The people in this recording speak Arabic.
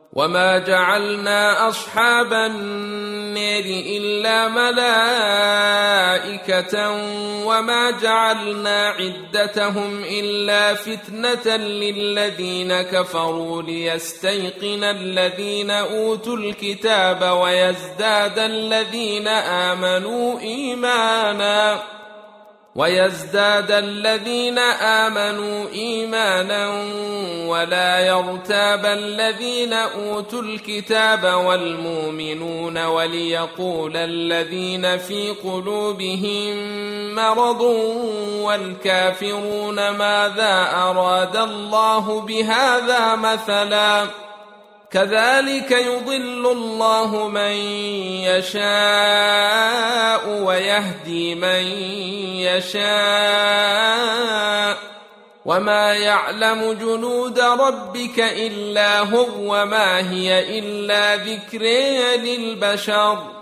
وما جعلنا أصحاب النار إلا ملائكة وما جعلنا عدتهم إلا فتنة للذين كفروا ليستيقن الذين أوتوا الكتاب ويزداد الذين آمنوا إيمانا ولا يرتاب الذين أوتوا الكتاب والمؤمنون وليقول الذين في قلوبهم مرض والكافرون ماذا أراد الله بهذا مثلا كذلك يضل الله من يشاء ويهدي من يشاء وما يعلم جنود ربك إلا هو وما هي إلا ذكر للبشر